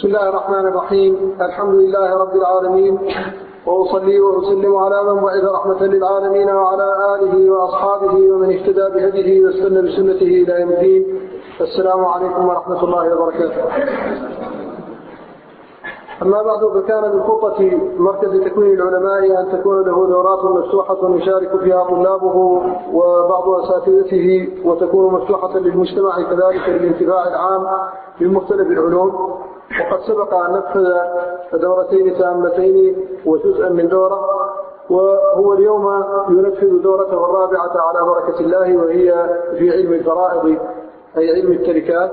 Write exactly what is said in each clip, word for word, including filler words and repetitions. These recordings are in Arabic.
بسم الله الرحمن الرحيم. الحمد لله رب العالمين، وأصلي وأسلم على من بعث رحمة للعالمين وعلى آله وأصحابه ومن اهتدى بهديه واستنى بسنته إلى يوم الدين. السلام عليكم ورحمة الله وبركاته. أما بعد، فكان من خطة مركز تكوين العلماء أن تكون له دورات مفتوحة يشارك فيها طلابه وبعض أساتذته، وتكون مفتوحة للمجتمع كذلك للانتفاع العام بمختلف العلوم. وقد سبق أن نفذ دورتين تامتين وجزءا من دورة، وهو اليوم ينفذ دورته الرابعة على بركة الله، وهي في علم الفرائض أي علم التركات.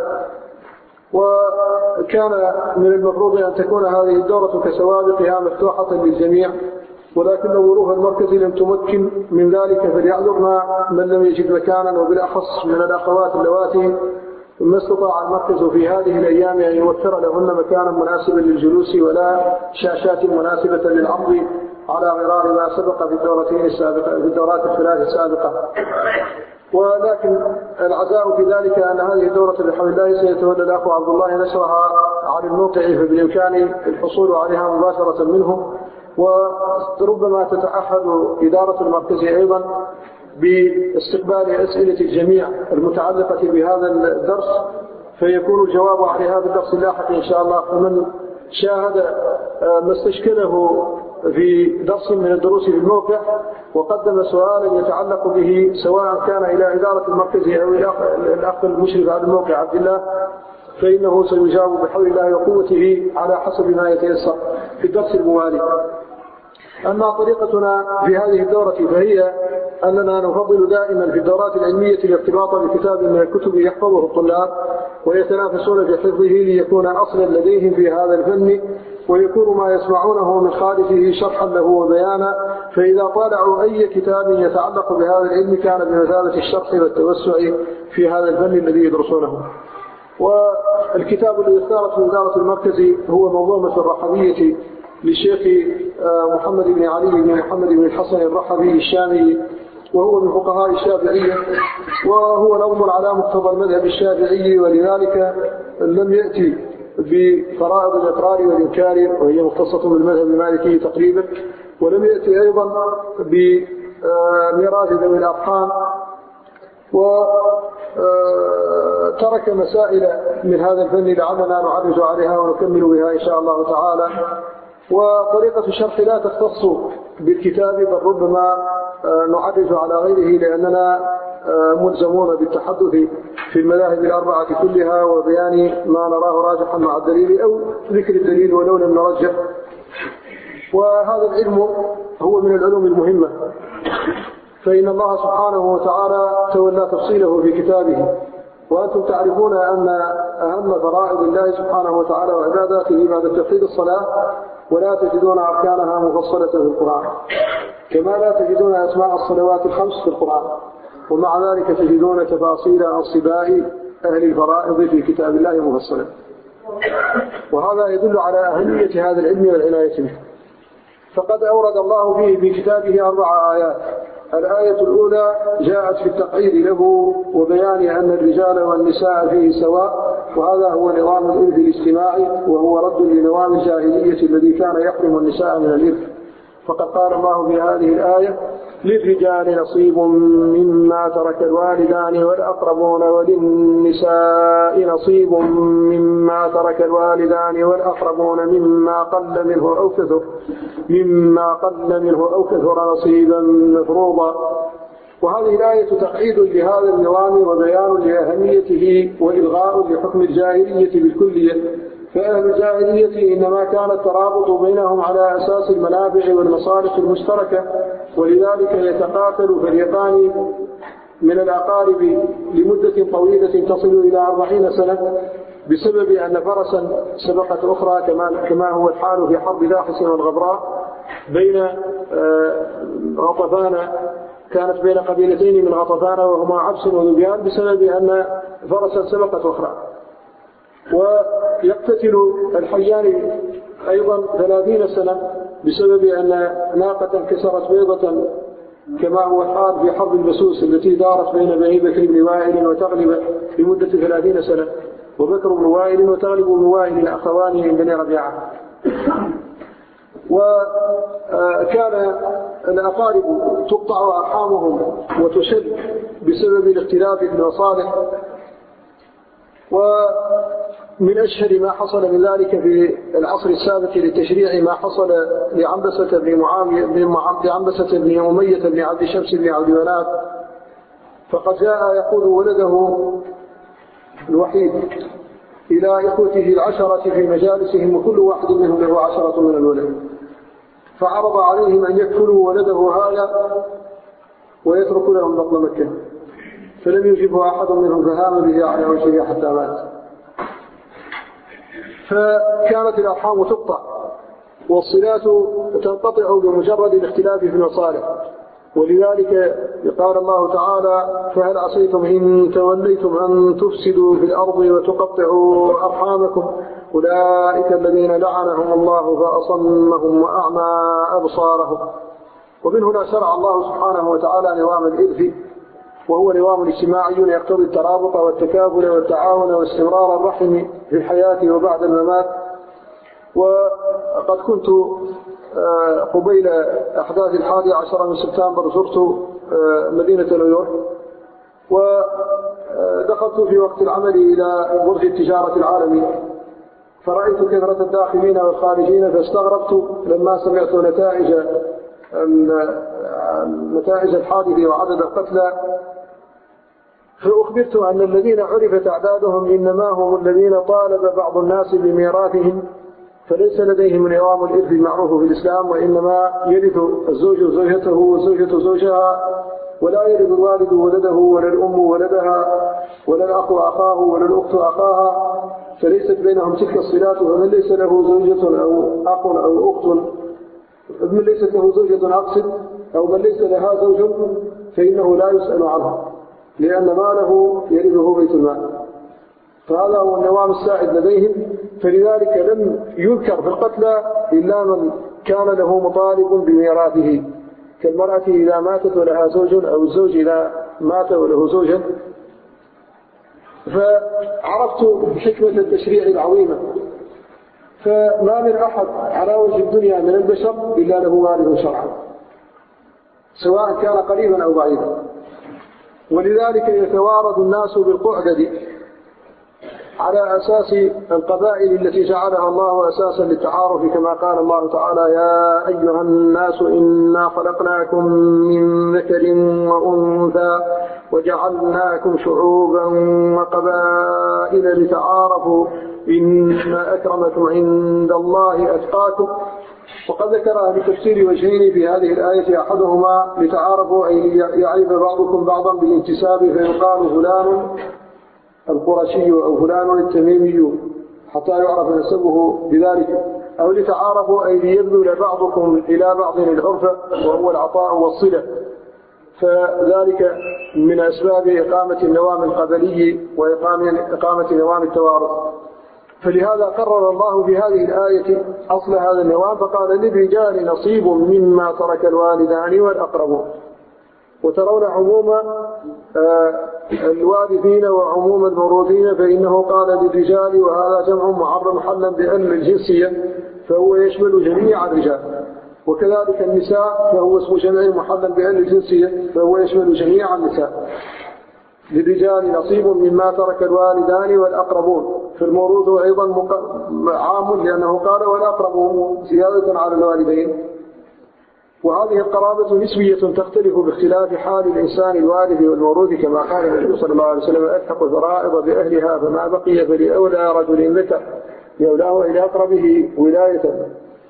وكان من المفروض أن تكون هذه الدورة كسوابقها مفتوحة للجميع، ولكن ظروف المركز لم تمكن من ذلك، فليعذرنا من لم يجد مكانا، وبالأخص من الأخوات اللواتي ما استطاع المركز في هذه الأيام أن يوفر لهن مكانا مناسبا للجلوس ولا شاشات مناسبة للعرض على غرار ما سبق في الدورتين السابقة في الدورات الثلاث السابقة. ولكن العزاء في ذلك أن هذه الدورة بحول الله سيتولى الأخ عبد الله نشرها على الموقع، فبالإمكان الحصول عليها مباشرة منه. وربما تتعهد إدارة المركز أيضا باستقبال أسئلة الجميع المتعلقة بهذا الدرس، فيكون الجواب على هذا الدرس اللاحق إن شاء الله. فمن شاهد ما استشكله في درس من الدروس في الموقع وقدم سؤالا يتعلق به، سواء كان إلى إدارة المركز أو الأخ المشرف على الموقع عبد الله، فإنه سيجاوب بحول الله وقوته على حسب ما يتيسر في الدرس الموالي. أما طريقتنا في هذه الدورة فهي أننا نفضل دائما في الدورات العلمية الارتباط بكتاب من الكتب يحفظه الطلاب ويتنافسون في حفظه ليكون أصلا لديهم في هذا الفن، ويكون ما يسمعونه من خارجه شرحا له وبيانا. فإذا طالعوا أي كتاب يتعلق بهذا العلم كان بمثابة الشرح والتوسع في هذا الفن الذي يدرسونه. والكتاب الذي اختارته إدارة المركز هو منظومة الرحبية للشيخ محمد بن علي بن محمد بن الحسن الرحبي الشامي، وهو من فقهاء الشافعية، وهو نظم على مقتضى المذهب الشافعي، ولذلك لم يأتي بفرائض الإقرار والإنكار وهي مختصة بالمذهب المالكي تقريبا، ولم يأتي أيضا بميراث ذوي الأرحام، وترك مسائل من هذا الفن لعلنا نعرج عليها ونكمل بها إن شاء الله تعالى. وطريقة الشرح لا تختص بالكتاب، بل ربما نعرج على غيره، لأننا ملزمون بالتحدث في المذاهب الأربعة كلها وبيان ما نراه راجحا مع الدليل أو ذكر الدليل ولو لم نرجح. وهذا العلم هو من العلوم المهمة، فإن الله سبحانه وتعالى تولى تفصيله في كتابه، وأنتم تعرفون أن أهم فرائض الله سبحانه وتعالى وعباداته بعد توحيد الصلاة، ولا تجدون أركانها مفصلة في القرآن، كما لا تجدون أسماء الصلوات الخمس في القرآن، ومع ذلك تجدون تفاصيل أنصباء أهل الفرائض في كتاب الله مفصلة. وهذا يدل على أهمية هذا العلم والعناية به. فقد أورد الله فيه في كتابه أربع آيات. الآية الأولى جاءت في التقعيد له وبيان أن الرجال والنساء فيه سواء، وهذا هو نظام الإرث الاجتماعي، وهو رد لنظام الجاهلية الذي كان يحرم النساء من الإرث. فقد قال الله في هذه الآية: للرجال نصيب مما ترك الوالدان والأقربون، وللنساء نصيب مما ترك الوالدان والأقربون مما قل منه أو كثر مما قل منه أو كثر نصيبا مفروضا. وهذه الآية تقعيد لهذا النظام وبيان لأهميته وإلغاء لحكم الجاهلية بالكلية. فأهل الجاهلية إنما كان الترابط بينهم على أساس المنافع والمصالح المشتركة، ولذلك يتقاتل فريقان من الأقارب لمدة طويلة تصل إلى أربعين سنة بسبب أن فرسا سبقت أخرى، كما, كما هو الحال في حرب لاحس والغبراء بين غطفان، كانت بين قبيلتين من غطفان وهما عبس وذبيان، بسبب أن فرسا سبقت أخرى. ويقتتل الحيان أيضا ثلاثين سنة بسبب أن ناقة كسرت بيضة، كما هو الحال في حرب البسوس التي دارت بين بني بكر بن وائل وتغلب لمدة ثلاثين سنة. وبكر بن وائل وتغلب بن وائل أخوان من بني ربيعة. وكان الأقارب تقطع أرحامهم وتشد بسبب الاختلاف في المصالح. ومن أشهر ما حصل من ذلك في العصر السابق للتشريع ما حصل لعنبسة بن معاوية لعنبسة بن أمية بن عبد شمس بن عبد مناف، فقد جاء يقود ولده الوحيد إلى إخوته العشرة في مجالسهم، وكل واحد منهم له عشرة من الولد، فعرض عليهم أن يكفلوا ولده هذا ويتركوا لهم بطن مكة، فلم يجبه أحد منهم فهام به على وجهه حتى مات. فكانت الأرحام تقطع والصلات تنقطع بمجرد الاختلاف في المصالح. ولذلك قال الله تعالى: فهل عصيتم إن توليتم أن تفسدوا في الأرض وتقطعوا أرحامكم أولئك الذين لعنهم الله فأصمهم وأعمى أبصارهم. ومن هنا شرع الله سبحانه وتعالى نظام الإرث، وهو نظام اجتماعي يقتضي الترابط والتكافل والتعاون واستمرار الرحم في الحياة وبعد الممات. وقد كنت قبيل أحداث الحادي عشر من سبتمبر زرت مدينة نيويورك، ودخلت في وقت العمل إلى برج التجارة العالمي، فرأيت كثرة الداخلين والخارجين، فاستغربت لما سمعت نتائج نتائج الحادث وعدد القتلى، فأخبرت أن الذين عرفت أعدادهم إنما هم الذين طالب بعض الناس بميراثهم، فليس لديهم نظام الإرث المعروف في الإسلام، وإنما يرث الزوج زوجته والزوجة زوجها، ولا يرث الوالد ولده ولا الأم ولدها ولا الأخ أخاه ولا الأخت أخاها، فليست بينهم تلك الصلات. ومن ليس له زوجة أو أخ أو أخت من ليست له زوجة أقصد أو من ليس لها زوج فإنه لا يسأل عنه، لأن ماله يرثه بيت المال. فهذا هو النظام السائد لديهم. فلذلك لم يذكر في القتلى إلا من كان له مطالب بميراثه، كالمرأة إذا ماتت ولها زوج، أو الزوج إذا مات وله زوجة. فعرفت حكمة التشريع العظيمة، فما من أحد على وجه الدنيا من البشر إلا له وارث شرعا، سواء كان قريبا أو بعيدا. ولذلك يتوارد الناس بالقعدة على أساس القبائل التي جعلها الله أساسا للتعارف، كما قال الله تعالى: يا أيها الناس إنا خلقناكم من ذكر وأنثى وجعلناكم شعوبا وقبائل لتعارفوا إن أكرمكم عند الله أتقاكم. وقد ذكر أهل التفسير وجهين في هذه الآية: أحدهما لتعارفوا أي يعرف بعضكم بعضا بالانتساب، فيقال فلان القرشي أو فلان التميمي حتى يعرف نسبه بذلك، أو لتعارفوا أي ليبذل بعضكم إلى بعض العرف وهو العطاء والصلة، فذلك من أسباب إقامة النظام القبلي وإقامة نظام التوارث. فلهذا قرر الله في هذه الآية أصل هذا النظام، فقال: للرجال نصيب مما ترك الوالدان والأقربون. وترون عموم الوارثين وعموم الموروثين، فإنه قال للرجال، وهذا جمع معرب محلا بأن الجنسية، فهو يشمل جميع الرجال. وكذلك النساء فهو اسم جمع محلا بأن الجنسية، فهو يشمل جميع النساء. للرجال نصيب مما ترك الوالدان والأقربون. في الموروث أيضا عام، لأنه قال والأقربون زيادة على الوالدين. وهذه القرابة نسبية تختلف باختلاف حال الإنسان الوارث والموروث، كما قال النبي صلى الله عليه وسلم: ألحق الفرائض بأهلها، فما بقي فلأولى رجل ذكر يولاه إلى أقربه ولاية.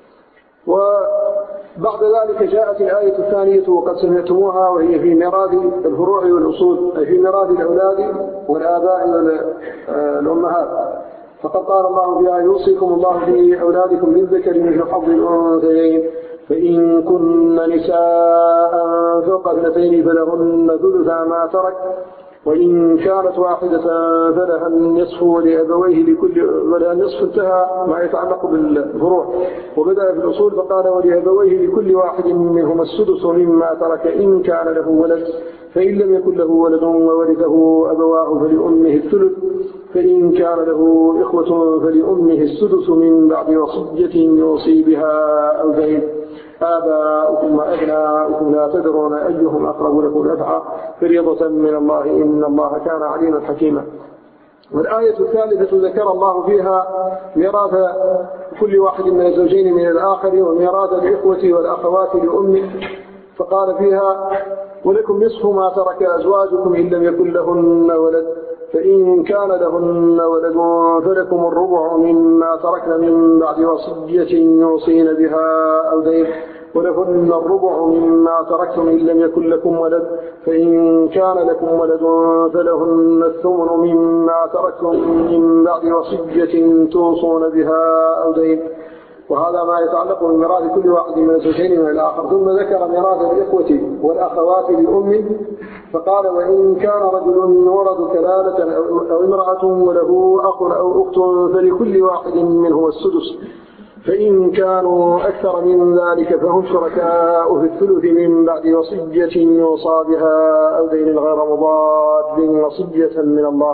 وبعد ذلك جاءت الآية الثانية وقد سمعتموها، وهي في ميراث الفروع والأصول، أي في ميراث الأولاد والآباء والأمهات. فقد قال الله فيها: يوصيكم الله في أولادكم للذكر مثل حظ الأنثيين، فإن كن نساء فوق اثنتين فلهن ثلثا ما ترك، وإن كانت واحدة فلها النصف ولأبويه لكل ولها النصف. انتهى ما يتعلق بالفروع. وبدأ في الأصول فقال: ولأبويه لكل واحد منهما السدس مما ترك إن كان له ولد، فإن لم يكن له ولد وورثه أبواه فلأمه الثلث. فإن كان له إخوة فلأمه السدس من بعد وصية يوصي بها أو دين. آباؤكم وأبناؤكم لا تدرون أيهم أقرب لكم نفعا فريضة من الله إن الله كان عليما حكيما. والآية الثالثة ذكر الله فيها ميراث كل واحد من الزوجين من الآخر وميراث الإخوة والأخوات لأمه، فقال فيها ولكم نصف ما ترك أزواجكم إن لم يكن لهن ولد، فإن كان لهن ولد فلكم الربع مما تركن من بعد وصية يوصين بها أو دين، ولهن الربع مما تركتم إن لم يكن لكم ولد، فإن كان لكم ولد فلهن الثمن مما تركتم من بعد وصية توصون بها أو دين. وهذا ما يتعلق بميراث كل واحد من الزوجين من الآخر. ثم ذكر ميراث الإخوة والأخوات لأمه، فقال وإن كان رجل ورد كلالة أو امرأة وله أخ أو أخت فلكل واحد منه السدس، فإن كانوا أكثر من ذلك فهم شركاء في الثلث من بعد وصية يوصى بها أو دين غير مضاد وصية من الله.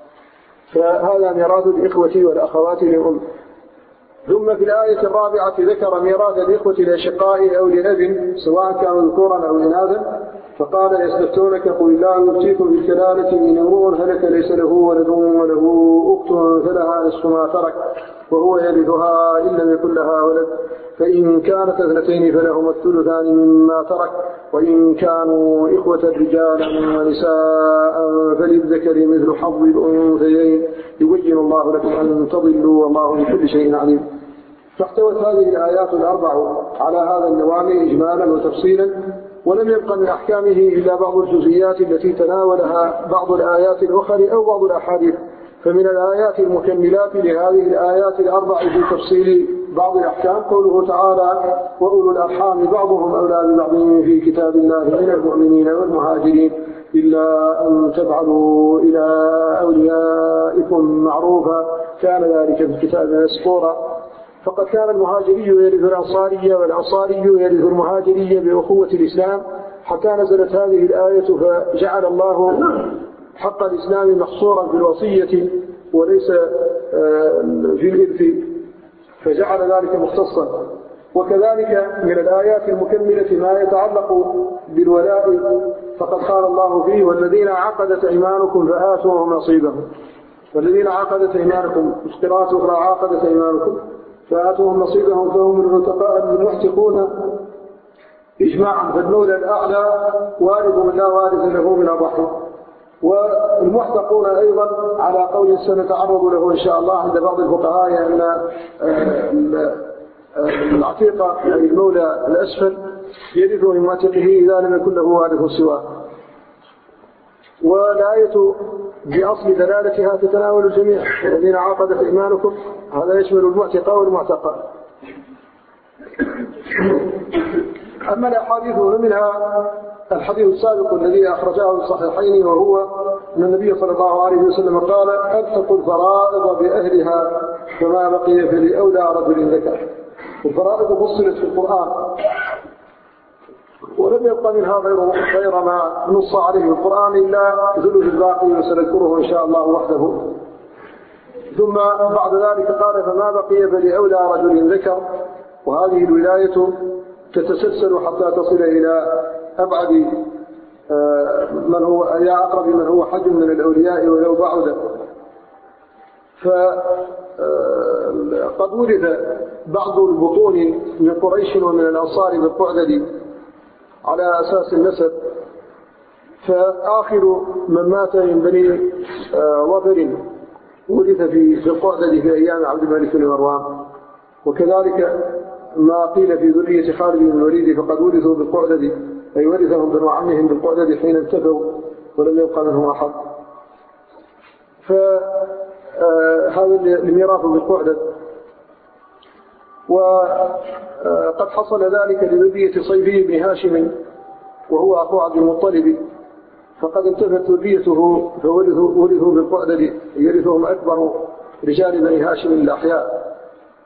فهذا ميراث الإخوة والأخوات لأمه. ثم في الآية الرابعة ذكر ميراث الإخوة لأشقاء أو لأب سواء كانوا ذكورا أو إناثا، فقال يستفتونك قل الله يفتيكم في الكلالة إن امرؤ هلك ليس له ولد وله أخت فلها نصف ما ترك وهو يرثها إن لم يكن لها ولد، فإن كانت اثنتين فلهما الثلثان مما ترك، وإن كانوا إخوة رجالا ونساء فللذكر مثل حظ الأنثيين يبين الله لكم أن تضلوا والله بكل شيء عليم. فاحتوت هذه الآيات الأربع على هذا النظام إجمالا وتفصيلا، ولم يبق من أحكامه إلا بعض الجزئيات التي تناولها بعض الآيات الأخرى أو بعض الأحاديث. فمن الآيات المكملات لهذه الآيات الأربع في تفصيل بعض الأحكام قوله تعالى وأولو الأرحام بعضهم أولى ببعض في كتاب الله من المؤمنين والمهاجرين إلا أن تفعلوا إلى أوليائكم معروفا كان ذلك في الكتاب مسطورا. فقد كان المهاجري يرث الأنصاري والأنصاري يرث المهاجري بأخوة الإسلام، حتى نزلت هذه الآية فجعل الله حق الإسلام محصورا في الوصية وليس في الإرث، فجعل ذلك مختصا. وكذلك من الآيات المكملة ما يتعلق بالولاء، فقد قال الله فيه والذين عقدت أيمانكم فآتوهم نصيبهم، والذين عقدت أيمانكم قراءة أخرى عقدت أيمانكم فآتوهم نصيبهم فهم العتقاء المعتقون إجماعا، فالمولى الأعلى وارث من لا وارث له من الرحم. والمحتقون أيضا على قول سنتعرض له إن شاء الله عند بعض الفقهاء أن العتيق أي المولى الأسفل يرث من معتقه إذا لم يكن له وارث سواه. والآية بأصل دلالتها تتناول الجميع، الذين عقدت إيمانكم هذا يشمل المعتق والمعتقى. أما الأحاديث منها الحديث السابق الذي أخرجه الصحيحين، وهو أن النبي صلى الله عليه وسلم قال ألتقوا الفرائض بأهلها فما بقي فلأولى رجل ذكر. الفرائض فصلت في القرآن ولم يبقى منها غير غير ما نص عليه القرآن إلا ثلث الباقي وسنذكره إن شاء الله وحده. ثم بعد ذلك قال فما بقي فلأولى رجل ذكر، وهذه الولاية تتسلسل حتى تصل إلى أبعد من هو يا أقرب من هو حج من الأولياء ولو بعد. فقد ورث بعض البطون من قريش ومن الأنصار بالقعدد على أساس النسب، فآخر من مات من بني وفر ورث في القعدد في أيام عبد الملك بن مروان. وكذلك ما قيل في ذرية خالد بن الوليد فقد ورثوا بالقعدد، أي ورثهم بنو عمهم بالقعدد حين انتفوا ولم يبقى منهم أحد. فهذا الميراث بالقعدد. وقد حصل ذلك لذرية صيفي بن هاشم وهو أخو عبد المطلب، فقد انتفت ذريته فورثوا بالقعدد يرثهم أكبر رجال بني هاشم الأحياء.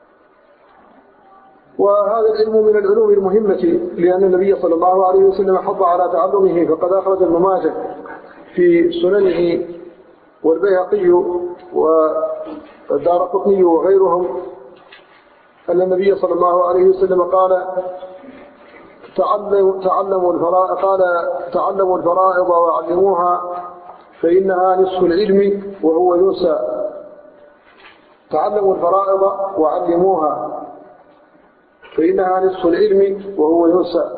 وهذا العلم من العلوم المهمة، لأن النبي صلى الله عليه وسلم حض على تعلمه، فقد أخرج ابن ماجه في سننه والبيهقي والدارقطني وغيرهم أن النبي صلى الله عليه وسلم قال تعلموا الفرائض قال تعلموا الفرائض وعلموها فإنها نصف العلم وهو ينسى. تعلموا الفرائض وعلموها فإنها نصف العلم وهو ينسى.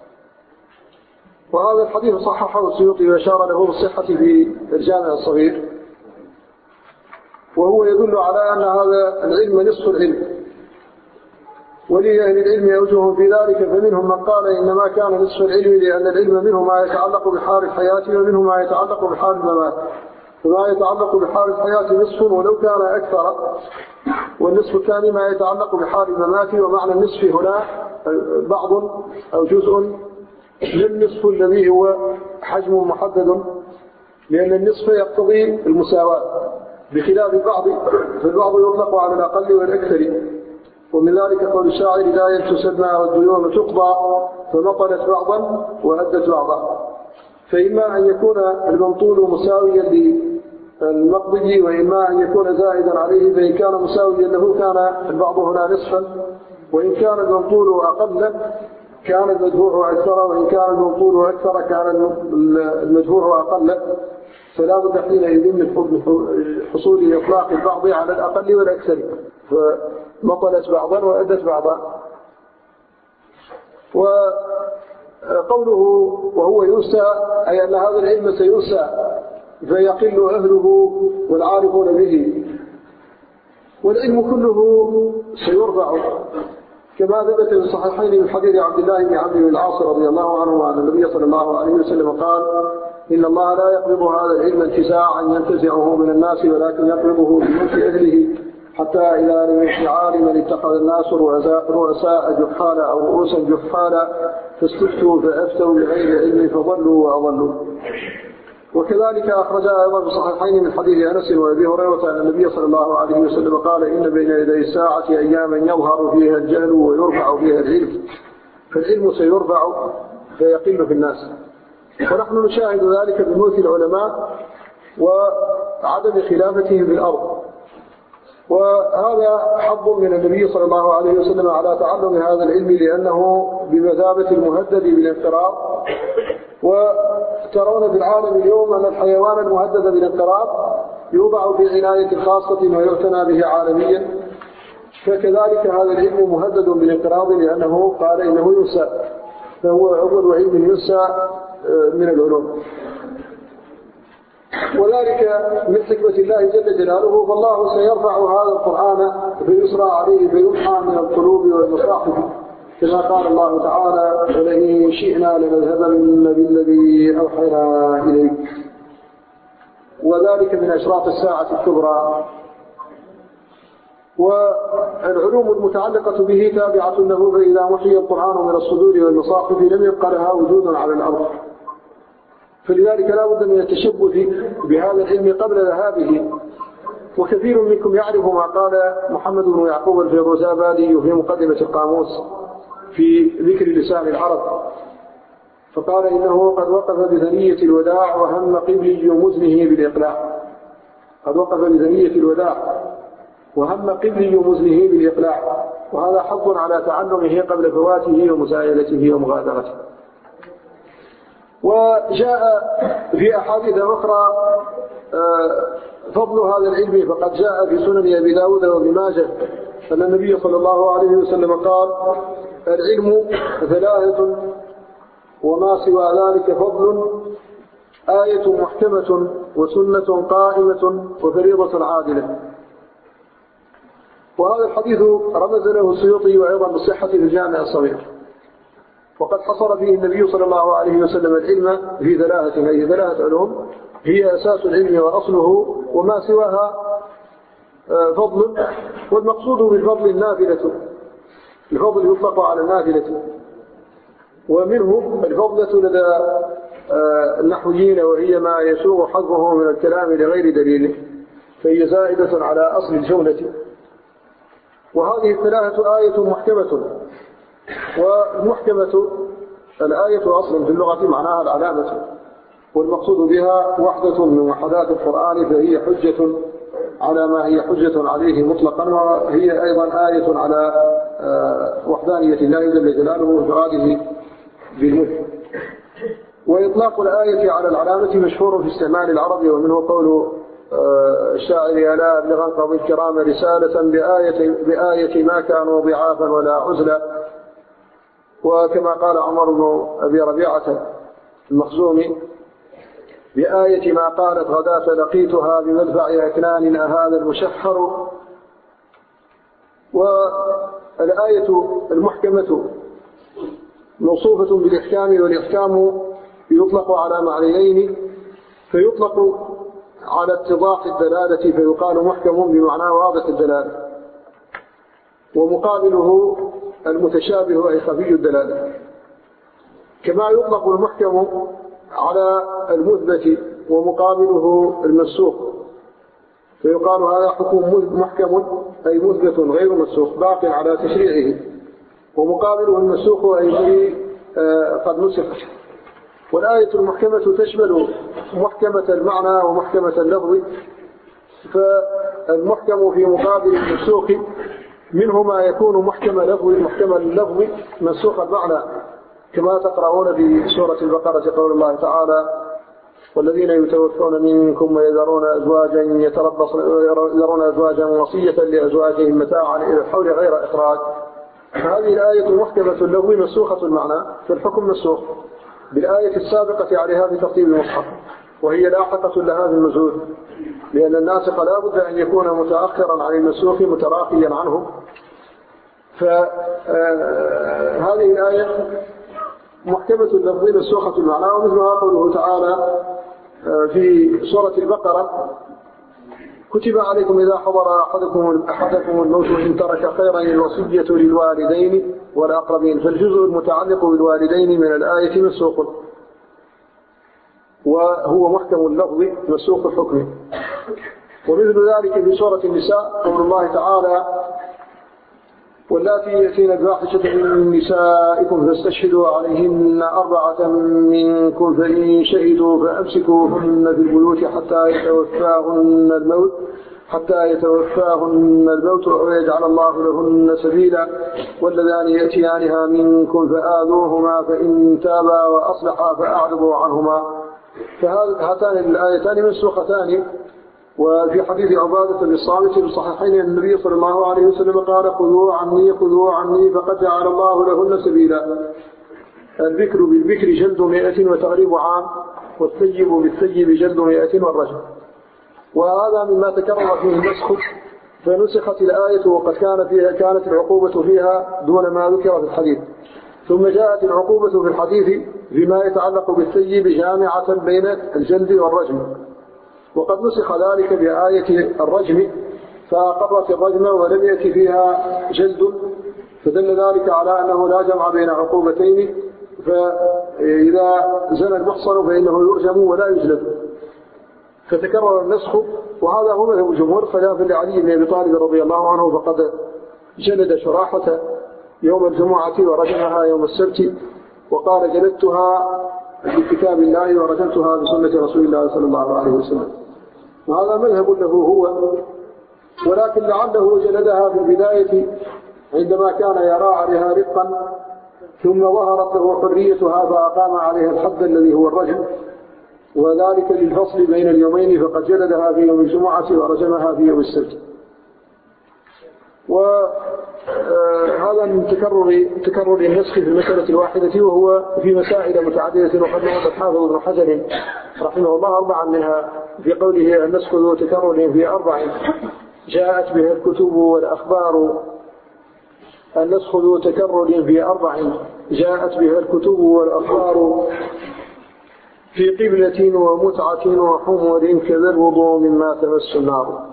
وهذا الحديث صححه السيوطي وأشار له بالصحة في الجامع الصغير، وهو يدل على أن هذا العلم نصف العلم. ولأهل العلم أوجه في ذلك، فمنهم من قال إنما كان نصف العلم لأن العلم منه ما يتعلق بحال الحياة ومنه ما يتعلق بحال الممات، فما يتعلق بحال الحياة نصف ولو كان أكثر، والنصف الثاني ما يتعلق بحال الممات. ومعنى النصف هنا بعض أو جزء للنصف الذي هو حجم محدد، لأن النصف يقتضي المساواة بخلاف البعض، فالبعض يطلق على الأقل والأكثر. ومن ذلك قول الشاعر لا تسمى والديون تقضى فمطلت بعضا وأدت بعضا. فإما أن يكون الممطول مساويا للمقضي، وإما أن يكون زائدا عليه، فإن كان مساويا له كان البعض هنا نصفا، وإن كان الممطول أقل كان المدفوع أكثر، وإن كان الممطول أكثر كان المدفوع أقل. فلا بد حينئذ من حصول إطلاق البعض على الأقل والأكثر، فمطلت بعضا وأدت بعضا. وقوله وهو ينسى أي أن هذا العلم سينسى فيقل أهله والعارفون به، والعلم كله سيرفع، كما ثبت في الصحيحين من حديث عبد الله بن عمرو بن العاص رضي الله عنه أن النبي صلى الله عليه وسلم قال إن الله لا يقبض هذا العلم انتزاعا ينتزعه من الناس، ولكن يقبضه بموت أهله، حتى إذا لم يكن عالما اتخذ الناس رؤساء جحالا أو رؤوسا جحالا فاستفتوا فأفتوا بغير علم فضلوا وأضلوا. وكذلك أخرجها أيضا في الصحيحين من حديث أنس وأبي هريرة أن النبي صلى الله عليه وسلم قال إن بين يدي الساعة أياما يظهر فيها الجهل ويرفع فيها العلم، فالعلم سيرفع فيقل في الناس. ونحن نشاهد ذلك بموت العلماء وعدم خلافتهم في الأرض، وهذا حظ من النبي صلى الله عليه وسلم على تعلم هذا العلم، لأنه بمثابة المهدد بالانقراض. وترون في العالم اليوم أن الحيوان المهدد بالانقراض يوضع في عناية خاصة ويعتنى به عالميا، فكذلك هذا العلم مهدد بالانقراض، لأنه قال إنه ينسى، فهو أول علم ينسى من العلوم. وذلك من حكمة الله جل جلاله، فالله سيرفع هذا القرآن فيسرى عليه فيمحى من القلوب والمصاحف، كما قال الله تعالى ولئن شئنا لنذهبن بالذي أوحينا إليك. وذلك من أشراط الساعة الكبرى. والعلوم المتعلقة به تابعة له، فإذا محي القرآن من الصدور والمصاحف لم يبقى لها وجود على الأرض. فلذلك لا بد من التشبث بهذا العلم قبل ذهابه. وكثير منكم يعرف ما قال محمد بن يعقوب الفيروزابادي في مقدمة القاموس في ذكر لسان العرب، فقال إنه قد وقف بثنية الوداع وهم قبلي مزنه بالإقلاع. قد وقف بثنية الوداع وهم قبلي مزنه بالإقلاع، وهذا حظ على تعلمه قبل فواته ومسايلته ومغادرته. وجاء في أحاديث أخرى فضل هذا العلم، فقد جاء في سنن أبي داود وابن ماجه أن النبي صلى الله عليه وسلم قال العلم ثلاثة وما سوى ذلك فضل، آية محكمة وسنة قائمة وفريضة عادلة. وهذا الحديث رمز له السيوطي وأيضا بالصحة في الجامع الصغير، وقد حصر فيه النبي صلى الله عليه وسلم العلم في ثلاثة أي ثلاثة علوم هي أساس العلم وأصله، وما سواها فضل. والمقصود بالفضل النافلة، الفضل يطلق على النافلة، ومنه الفضلة لدى النحويين، وهي ما يسوغ حظه من الكلام لغير دليل، فهي زائدة على أصل الجملة. وهذه الثلاثة آية محكمة، والمحكمة الآية أصلا في اللغة معناها العلامة، والمقصود بها وحدة من وحدات القرآن، فهي حجة على ما هي حجة عليه مطلقا، وهي أيضا آية على وحدانية الله جل جلاله وإفراده بالملك. وإطلاق الآية على العلامة مشهور في استعمال العرب، ومنه قول الشاعر: ألا أبلغ قوم الكرام رسالة بآية, بآية ما كانوا ضعافا ولا عزلا. وكما قال عمر بن أبي ربيعة المخزومي: بآية ما قالت غداة لقيتها بمدفع أكنان أهذا المشحر. والآية المحكمة موصوفة بالإحكام، والإحكام يطلق على معنيين، فيطلق على اتضاح الدلالة فيقال محكم بمعنى واضح الدلالة، ومقابله المتشابه أي خفي الدلالة. كما يطلق المحكم على المثبت ومقابله المنسوخ، فيقال هذا حكم محكم أي مثبت غير منسوخ باق على تشريعه، ومقابله المنسوخ أي الذي قد نسخ. والآية المحكمة تشمل محكمة المعنى ومحكمة اللفظ، فالمحكم في مقابل المنسوخ منه ما يكون محكم لفظ محكم اللفظ منسوخ المعنى، كما تقرؤون في سورة البقرة قول الله تعالى: والذين يتوفون منكم ويذرون أزواجا يتربصن يذرون أزواجا وصية لأزواجهم متاعا إلى الحول غير إخراج. هذه الآية محكمة اللفظ منسوخة المعنى، فالحكم منسوخ بالآية السابقة عليها في ترتيب المصحف، وهي لاحقة لها في النزول، لأن الناسخ لا بد أن يكون متأخرا عن المنسوخ متراخيا عنه. فهذه الآية محكمة اللفظ منسوخة المعنى، ومثلها قوله تعالى في سورة البقرة: كتب عليكم إذا حضر أحدكم أحدكم الموت إن ترك خيرا الوصية للوالدين والأقربين. فالجزء المتعلق بالوالدين من الآية منسوخ، وهو محكم اللفظ منسوخ الحكم. ومثل ذلك في سورة النساء قول الله تعالى: واللاتي يأتين الفاحشة من نسائكم فاستشهدوا عليهن أربعة منكم فإن شهدوا فأمسكوهن في البيوت حتى يتوفاهن الموت حتى يتوفاهن الموت أو يجعل الله لهن سبيلا، واللذان يأتيانها منكم فآذوهما فإن تابا وأصلحا فأعرضوا عنهما. فهاتان الآيتان منسوختان. وفي حديث عبادة الصامت في الصحيحين النبي صلى الله عليه وسلم قال: خذوا عني خذوا عني فقد جعل الله لهن سبيلا. الذكر بالذكر جلد مئة وتغريب عام، والثيب بالثيب جلد مئة والرجم. وهذا مما تكرر فيه النسخ، فنسخت الآية وقد كان فيها كانت العقوبة فيها دون ما ذكر في الحديث، ثم جاءت العقوبة في الحديث بما يتعلق بالثيب جامعة بين الجلد والرجم. وقد نسخ ذلك بآية الرجم فأقرت الرجم ولم يأتي فيها جلد، فدل ذلك على أنه لا جمع بين عقوبتين، فإذا زنى المحصن فإنه يرجم ولا يجلد. فتكرر النسخ، وهذا هو مذهب الجمهور، خلافا لعلي بن أبي طالب رضي الله عنه، فقد جلد شراحة يوم الجمعة ورجمها يوم السبت، وقال: جلدتها بكتاب الله ورجمتها بسنة رسول الله صلى الله عليه وسلم. وهذا مذهب له هو، ولكن لعله جلدها في البداية عندما كان يرى عليها رقا، ثم ظهرت له حريتها فأقام عليها الحد الذي هو الرجم، وذلك للفصل بين اليومين، فقد جلدها في يوم الجمعة ورجمها في يوم السبت. وهذا من تكرر تكرر النسخ في المسألة الواحدة، وهو في مسائل متعددة، وقد نقل الحافظ ابن حجر رحمه الله أربعا منها في قوله: النسخ ذو تكرر في أربع جاءت به الكتب والأخبار. النسخ ذو تكرر في أربع جاءت به الكتب والأخبار، في قبلة ومتعة وحمر كذا الوضوء مما تمس النار.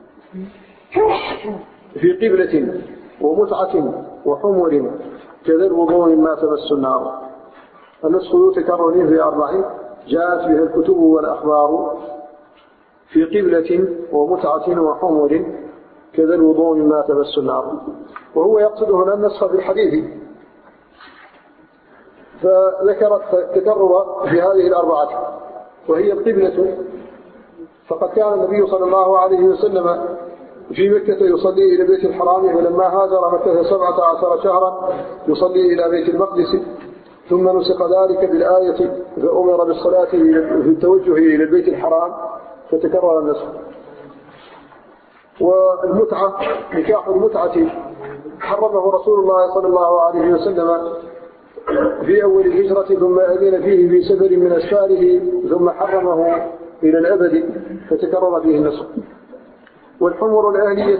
في قبلة ومتعة وحمر كذا الوضوء مما تمس النار. النسخ ذو تكرر في أربع جاءت به الكتب والأخبار، في قبلة ومتعة وحمر كذا الوضوء مما تمس النار. وهو يقصد هنا النسخ في الحديث، فذكر التكرر في هذه الأربعة. وهي القبلة، فقد كان النبي صلى الله عليه وسلم في مكة يصلي إلى بيت الحرام، ولما هاجر مكة سبعة عشر شهرا يصلي إلى بيت المقدس، ثم نسق ذلك بالآية فأمر بالصلاة في التوجه إلى البيت الحرام فتكرر النسخ. والمتعة، نكاح المتعة حرمه رسول الله صلى الله عليه وسلم في أول الهجرة، ثم أذن فيه في سفر من أسفاره، ثم حرمه إلى الأبد فتكرر فيه النسخ. والحمر الأهلية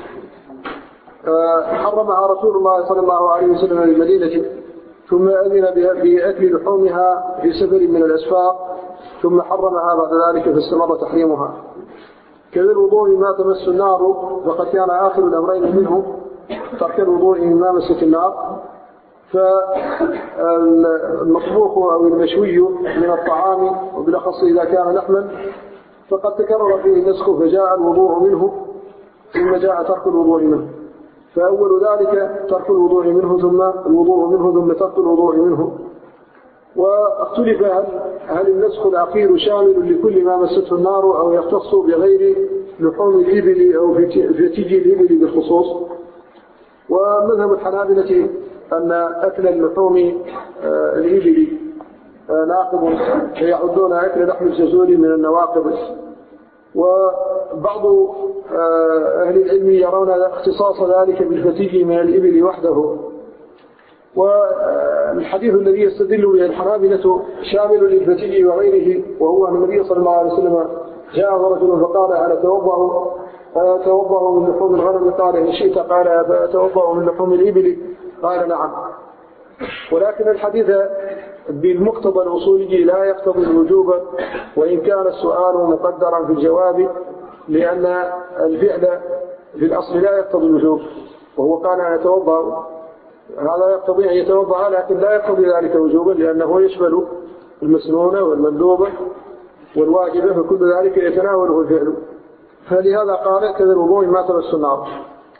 حرمها رسول الله صلى الله عليه وسلم بالمدينة، ثم أذن بأكل لحومها في سفر من الأسفار، ثم حرمها بعد ذلك فاستمر تحريمها. كذا الوضوء ما تمس النار، فقد كان آخر الأمرين منه ترك الوضوء مما مست النار. فالمطبوخ أو المشوي من الطعام، وبالأخص إذا كان لحما، فقد تكرر فيه النسخ فجاء الوضوء منه ثم جاء ترك الوضوء منه. فأول ذلك ترك الوضوء منه ثم الوضوء منه ثم ترك الوضوء منه. واختلف هل, هل النسخ الأخير شامل لكل ما مسته النار أو يختص بغير لحوم الإبل أو فتيج الإبل بالخصوص. ومذهب الحنابلة أن أكل اللحوم الإبل ناقض، فيعدون أكل لحم الجزور من النواقض. وبعض أهل العلم يرون اختصاص ذلك بالفتيج من الإبل وحده. والحديث الذي يستدل به الحنابلة شامل للفتيج وغيره، وهو أن النبي صلى الله عليه وسلم جاءه رجل فقال هل أتوضأ أتوضأ من لحوم الغنم؟ قال إن شئت. قال أتوضأ من لحوم الإبل؟ قال نعم. ولكن الحديث بالمقتضى الأصولي لا يقتضي الوجوب، وإن كان السؤال مقدرا في الجواب، لأن الفعل في الأصل لا يقتضي الوجوب، وهو قال أن يتوضأ، هذا يقتضي أن يتوضأ، لكن لا يقتضي ذلك وجوبا، لأنه يشمل المسنونة والمندوبة والواجبة، فكل ذلك يتناوله الفعل. فلهذا قال كذا الوضوء ما تمس النار.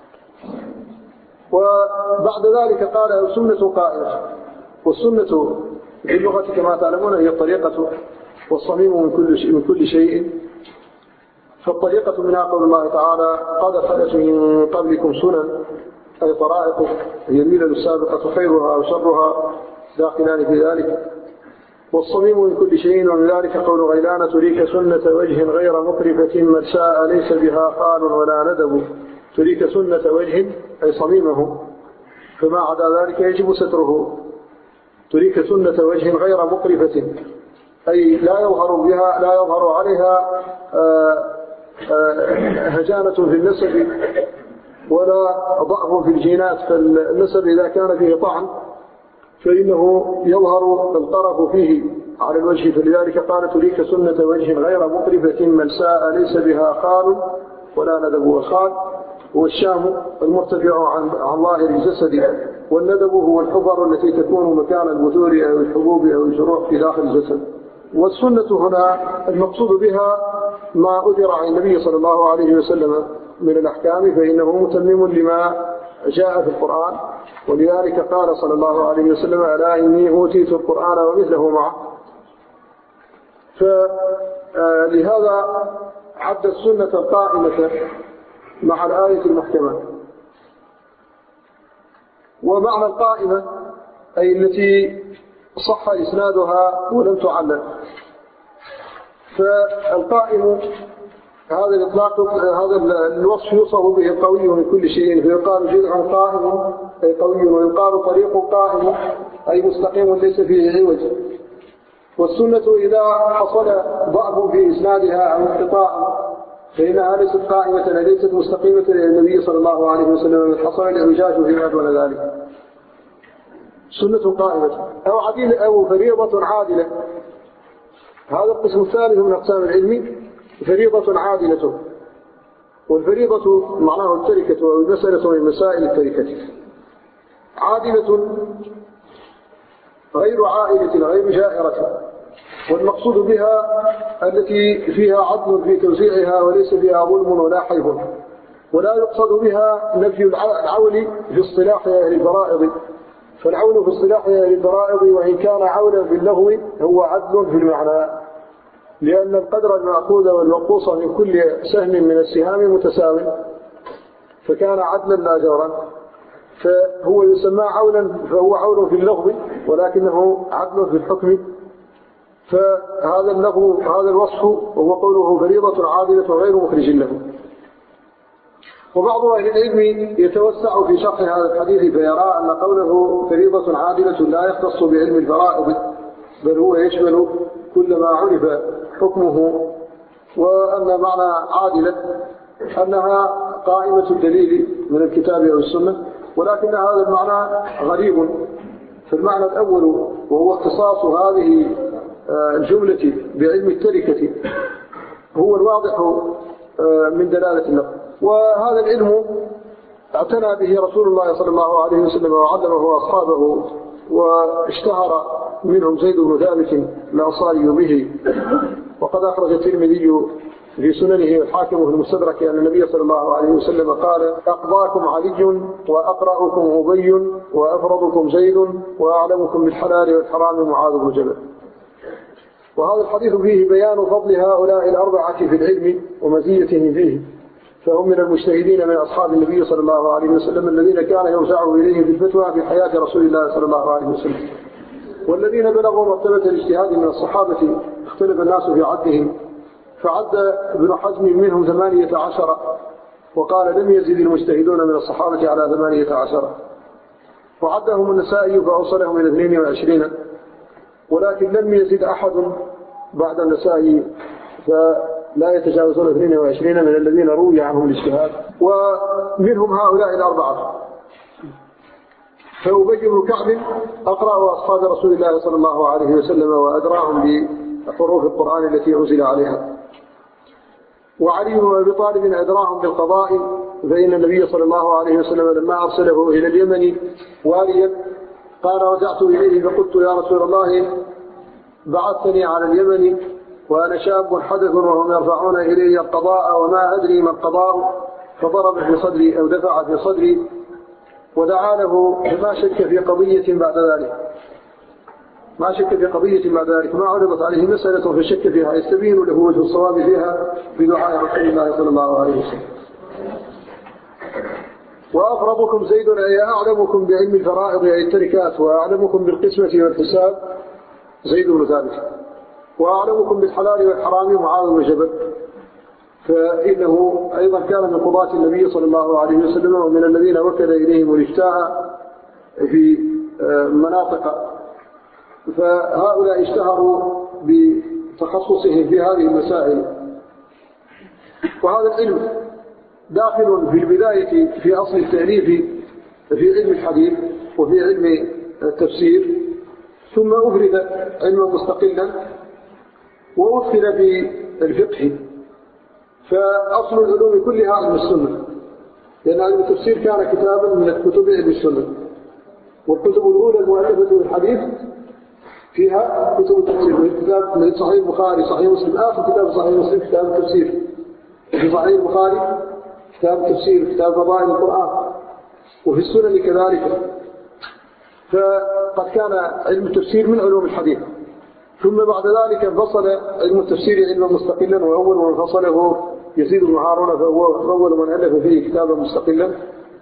وبعد ذلك قال السنة قائمة. والسنة في اللغة كما تعلمون هي الطريقة، والصميم من كل شيء, من كل شيء. فالطريقة منها قول الله تعالى قد خلت من قبلكم سنن، أي طرائق، هي الملل السابقة خيرها وشرها داخلان في ذلك. والصميم من كل شيء، ومن ذلك قول غيلان تريك سنة وجه غير مقرفة مرساء ليس بها قال ولا ندب. تريك سنة وجه أي صميمه، فما عدا ذلك يجب ستره. تريك سنة وجه غير مقرفة أي لا يظهر بها لا يظهر عليها هجانة في النسب ولا ضعف في الجينات. فالنسب إذا كان فيه طعن فإنه يظهر الطرف فيه على الوجه، فلذلك قال تريك سنة وجه غير مقرفة ملساء ليس بها خال ولا ندب. والخال هو الشام المرتفع عن, عن ظاهر الجسد، والندب هو الحفر التي تكون مكان البذور أو الحبوب أو الجروح في داخل الجسد. والسنة هنا المقصود بها ما أثر عن النبي صلى الله عليه وسلم من الأحكام، فإنه متمم لما جاء في القرآن. ولذلك قال صلى الله عليه وسلم ألا إني أوتيت القرآن ومثله معه. فلهذا عد السنة القائمة مع الآية المحكمة. ومعنى القائمة أي التي صح إسنادها ولم تعلل. فالقائم هذا الإطلاق، هذا الوصف يوصف به القوي من كل شيء، فيقال جذع قائم أي قوي، ويقال طريق قائم أي مستقيم ليس فيه عوج. والسنة إذا حصل ضعف في إسنادها أو انقطاع فإنها ليست قائمة، ليست مستقيمة للنبي صلى الله عليه وسلم، من حصل الإعوجاج فيما دون ذلك. سنة قائمة أو عديلة أو فريضة عادلة. هذا القسم الثالث من أقسام العلم، فريضة عادلة. والفريضة معناه التركة أو المسألة من مسائل التركة. عادلة غير عائلة غير جائرة، والمقصود بها التي فيها عدل في توزيعها وليس فيها ظلم ولا حيف. ولا يقصد بها نفي العول في اصطلاح أهل الفرائض، فالعول في اصطلاح أهل الفرائض وإن كان عولا في اللغو هو عدل في المعنى. لأن القدر المأخوذ والمنقوص من كل سهم من السهام متساو، فكان عدلا لا جورا، فهو يسمى عولا، فهو عول في اللفظ ولكنه عدل في الحكم. فهذا اللفظ هذا الوصف وهو قوله فريضة عادلة غير مخرج له. وبعض أهل العلم يتوسع في شرح هذا الحديث فيرى أن قوله فريضة عادلة لا يختص بعلم الفرائض، بل هو يشمل كل ما عرف حكمه، وأن معنى عادلة أنها قائمة الدليل من الكتاب أو السنة، ولكن هذا المعنى غريب. فالمعنى الأول وهو اختصاص هذه الجملة بعلم التركة هو الواضح من دلالة اللفظ، وهذا العلم اعتنى به رسول الله صلى الله عليه وسلم وعلمه أصحابه، واشتهر منهم زيد بن ثابت الأنصاري به. وقد أخرج الترمذي في سننه والحاكم في المستدرك أن النبي صلى الله عليه وسلم قال: أقضاكم علي وأقرأكم أبي وأفرضكم زيد وأعلمكم بالحلال والحرام معاذ بن جبل. وهذا الحديث فيه بيان فضل هؤلاء الأربعة في العلم ومزيتهم فيه، فهم من المجتهدين من أصحاب النبي صلى الله عليه وسلم الذين كان يوسع إليهم في الفتوى في حياة رسول الله صلى الله عليه وسلم، والذين بلغوا مرتبة الاجتهاد من الصحابة اختلف الناس في عدهم، فعد ابن حزم منهم ثمانية عشر، وقال لم يزد المجتهدون من الصحابة على ثمانية عشر، وعدهم النسائي فأوصلهم إلى اثنين وعشرين، ولكن لم يزد أحد بعد النسائي فلا يتجاوزون اثنين وعشرين من الذين روي عنهم الاجتهاد، ومنهم هؤلاء الأربعة. فأبي بن كعب أقرأ أصحاب رسول الله صلى الله عليه وسلم وأدراهم بحروف القرآن التي أنزل عليها. وعلي بن أبي طالب أدراهم بالقضاء، فإن النبي صلى الله عليه وسلم لما أرسله إلى اليمن واليا قال: رجعت إليه فقلت: يا رسول الله، بعثني على اليمن وأنا شاب حدث وهم يرفعون إلي القضاء وما أدري ما القضاء، فضرب في صدري أو دفع في صدري ودعا له، فما شك في قضية بعد ذلك ما شك في قضية بعد ذلك ما عرضت عليه مسألة فشك فيها يستبين له وجه الصواب فيها بدعاء رسول الله صلى الله عليه وسلم. وأفرضكم زيد أي أعلمكم بعلم الفرائض أي التركات، وأعلمكم بالقسمة والحساب زيد بن ثابت، وأعلمكم بالحلال والحرام معاذ بن جبل، فإنه أيضا كان من قضاة النبي صلى الله عليه وسلم ومن الذين وكل إليهم الافتاء في مناطق، فهؤلاء اشتهروا بتخصصهم في هذه المسائل. وهذا العلم داخل في البداية في أصل التأليف في علم الحديث وفي علم التفسير، ثم أفرد علما مستقلا وأدخل في الفقه. فأصل العلوم كلها علم السنة، لأن علم التفسير كان كتابا من الكتب علم السنة، والكتب الأولى المؤلفة بالحديث فيها كتب التفسير، من كتاب من صحيح البخاري صحيح مسلم، آخر كتاب صحيح مسلم كتاب التفسير، في صحيح البخاري كتاب التفسير كتاب فضائل القرآن، وفي السنن كذلك. فقد كان علم التفسير من علوم الحديث، ثم بعد ذلك انفصل علم التفسير علما مستقلا، وأول من فصله يزيد بن هارون، فهو أول من ألف فيه كتابا مستقلا.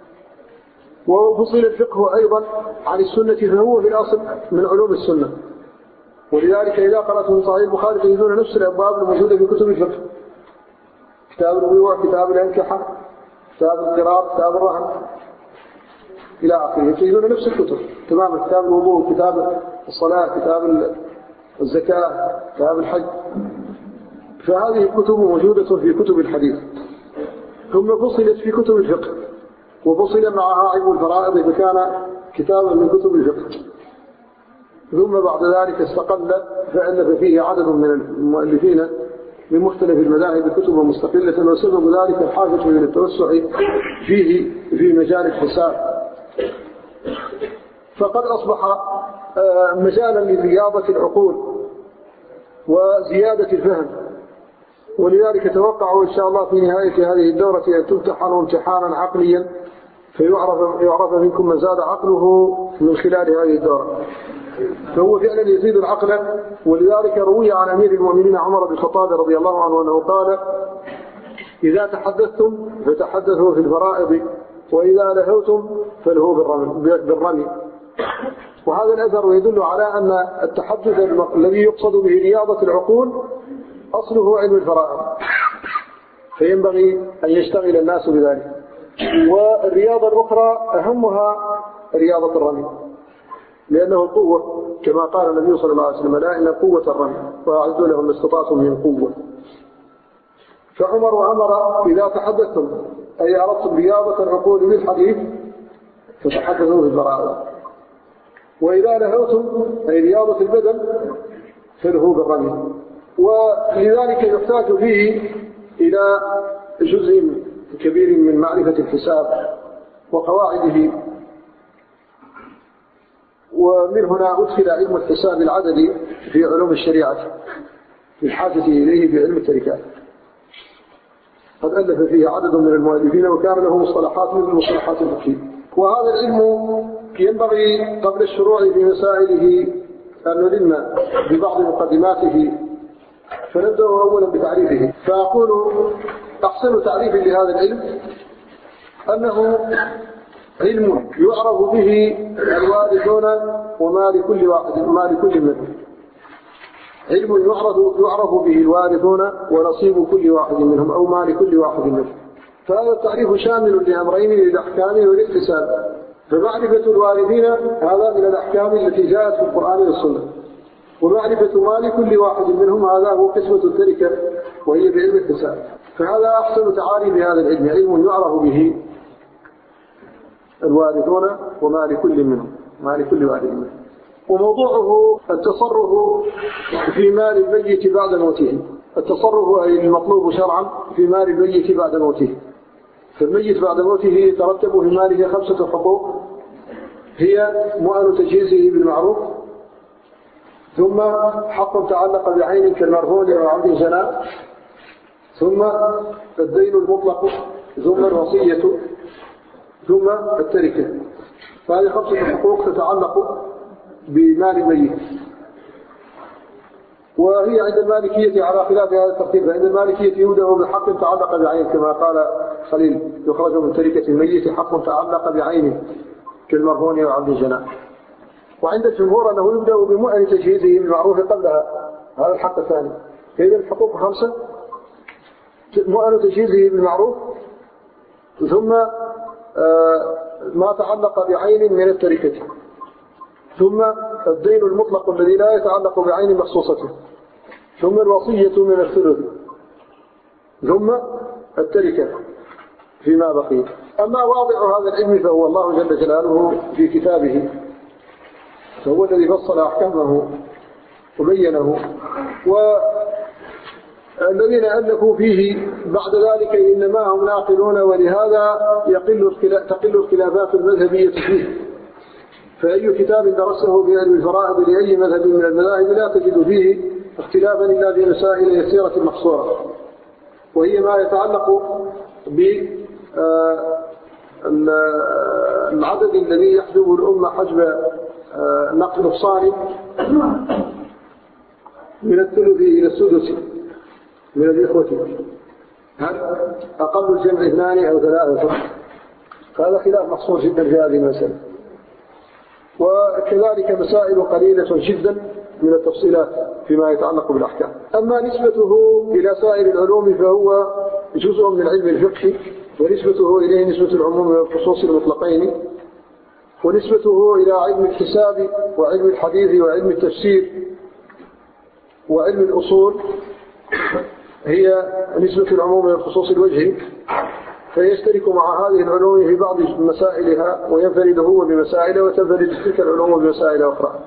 وفصل الفقه أيضا عن السنة، فهو في الأصل من علوم السنة، ولذلك إذا قرأتم صحيح البخاري تجدون نفس الأبواب الموجودة في كتب الفقه، كتاب البيوع، كتاب الأنكحة، كتاب القراءة، كتاب الرهن إلى آخره، تجدون نفس الكتب تماما، كتاب الوضوء، كتاب الصلاة، كتاب الزكاة، كتاب الحج. فهذه الكتب موجودة في كتب الحديث، ثم فصلت في كتب الفقه، وفصل معها علم الفرائض فكان كتابا من كتب الفقه، ثم بعد ذلك استقل فألف فيه عدد من المؤلفين من مختلف المذاهب كتب مستقلة، وسبب ذلك الحاجة إلى التوسع فيه في مجال الحساب. فقد أصبح مجالا لرياضة العقول وزيادة الفهم، ولذلك توقعوا إن شاء الله في نهاية هذه الدورة أن تمتحنوا امتحانا عقليا فيعرف يعرف منكم من زاد عقله من خلال هذه الدورة. فهو فعلا يزيد العقل. ولذلك روي عن أمير المؤمنين عمر بن الخطاب رضي الله عنه أنه قال: إذا تحدثتم فتحدثوا في الفرائض، وإذا لهوتم فلهوا بالرمي. وهذا الأثر يدل على أن التحدث الذي يقصد به رياضة العقول أصله علم الفرائض، فينبغي أن يشتغل الناس بذلك. والرياضة الأخرى أهمها رياضة الرمي، لأنه القوة كما قال النبي صلى الله عليه وسلم: لا إن قوة الرمي وأعدوا لهم ما استطعتم من قوة. فعمر أمر: إذا تحدثتم أي أردتم رياضة العقول بالحديث فتحدثوا في الفرائض، وإذا لهوتم أي رياضة البدن فلهوا بالرمي. ولذلك يحتاج فيه إلى جزء كبير من معرفة الحساب وقواعده، ومن هنا أدخل علم الحساب العددي في علوم الشريعة بالحاجة إليه في علم التركات. قد ألف فيه عدد من المؤلفين وكان له مصطلحات من المصطلحات الفقهية. وهذا العلم ينبغي قبل الشروع في مسائله أن نلم ببعض مقدماته، فنبدأ أولا بتعريفه. فأقول: أحسن تعريف لهذا العلم أنه علم يعرف به الوارثون وما لكل واحد ما لكل منهم. علم يعرف يعرف به الوارثون ونصيب كل واحد منهم أو ما لكل واحد منهم. فهذا التعريف شامل لأمرين: للأحكام والاكتساب. فمعرفة الوارثين هذا من الأحكام التي جاءت في القرآن والسنة، ومعرفة ما لكل واحد منهم هذا هو قسمة التركة وهي بعلم الاكتساب. فهذا أحسن تعاريف هذا العلم: علم يعرف به الوارثون وما لكل منهم ما لكل واحد منهم. وموضوعه التصرف في مال الميت بعد موته. التصرف أي المطلوب شرعا في مال الميت بعد موته. فالميت بعد موته يترتب في ماله خمسة حقوق، هي مؤن تجهيزه بالمعروف، ثم حق تعلق بعين كالمرهون أو عبد جناء، ثم الدين المطلق، ثم الوصية، ثم التركة. فهذه خمسة حقوق تتعلق بمال الميت. وهي عند المالكية على خلاف هذا الترتيب، فعند المالكية يبدأ بحق تعلق بعين كما قال خليل: يخرج من تركة الميت حق تعلق بعين كالمرهون أو عبد الجناء. وعند الجمهور أنه يبدأ بمؤن تجهيزه بالمعروف قبلها، هذا الحق الثاني. إذن الحقوق خمسة: مؤن تجهيزه بالمعروف، ثم ما تعلق بعين من التركة، ثم الدين المطلق الذي لا يتعلق بعين مخصوصته، ثم الوصية من الثلث، ثم التركة فيما بقي. أما واضع هذا العلم فهو الله جل جلاله في كتابه، فهو الذي فصل أحكامه وبينه. والذين ألفوا فيه بعد ذلك إنما هم ناقلون، ولهذا يقل تقل الخلافات المذهبية فيه. فأي كتاب درسه في علم الفرائض لأي مذهب من المذاهب لا تجد فيه اختلافا إلا في مسائل يسيرة محصورة، وهي ما يتعلق بالعدد الذي يحجب الأمة حجب نقل نقصان من الثلث إلى السدس من الإخوة. هل أقل الجمع اثنان أو ثلاثة؟ هذا خلاف محصور جدا في هذه المسألة. وكذلك مسائل قليلة جدا من التفصيلات فيما يتعلق بالأحكام. أما نسبته إلى سائر العلوم فهو جزء من علم الفقه، ونسبته إليه نسبة العموم والخصوص المطلقين، ونسبته إلى علم الحساب وعلم الحديث وعلم التفسير وعلم الأصول هي نسبة العموم والخصوص الوجهي، فيشترك مع هذه العلوم في بعض مسائلها، وينفرد هو بمسائل وتنفرد تلك العلوم بمسائل أخرى.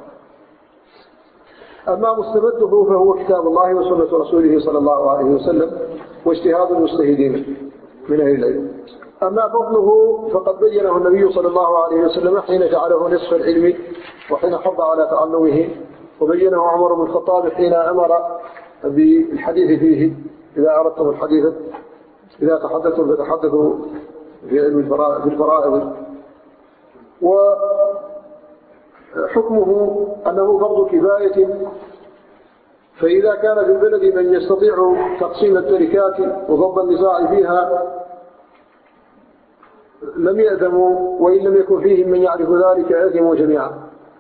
أما مستمده فهو كتاب الله وسنة رسوله صلى الله عليه وسلم واجتهاد المجتهدين من أهل العلم. أما فضله فقد بينه النبي صلى الله عليه وسلم حين جعله نصف العلم وحين حض على تعلمه، وبينه عمر بن الخطاب حين أمر بالحديث فيه: إذا أردتم الحديث إذا تحدثوا فتحدثوا في علم الفرائض. حكمه أنه فرض كفاية، فإذا كان في البلد من يستطيع تقسيم التركات وضبط النزاع فيها لم يأثموا، وإن لم يكن فيهم من يعرف ذلك آثموا جميعا.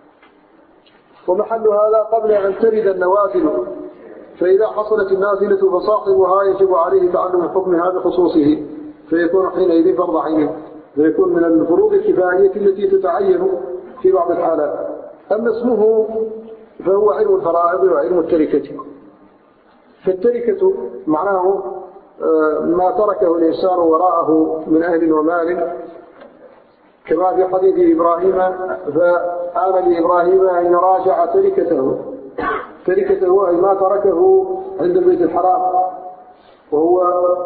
ومحل هذا قبل أن ترد النوازل، فإذا حصلت النازلة فصاحبها يجب عليه تعلم حكمها بخصوصه، فيكون حينئذ فرض عين، فيكون من الفروض الكفائية التي تتعين في بعض الحالات. أما اسمه فهو علم الفرائض وعلم التركة. فالتركة معناه ما تركه الإنسان وراءه من أهل ومال، كما في حديث إبراهيم: فآن لإبراهيم أن راجع تركته. تركته أي ما تركه عند البيت الحرام، وهو